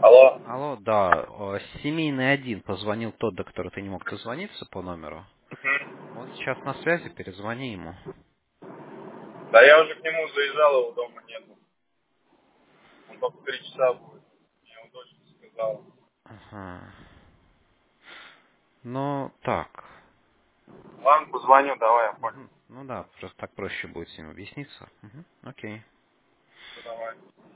Алло. Алло, да, семейный один позвонил тот, до которого ты не мог дозвониться по номеру. Мгм. Он сейчас на связи, перезвони ему. Да я уже к нему заезжал, его дома нету. Он только 3 часа будет. Мне его дочка сказала. Ага. Ну, так. Ладно, позвоню, давай, я понял. Мгм. Ну да, просто так проще будет с ним объясниться. Мгм. Окей. Давай.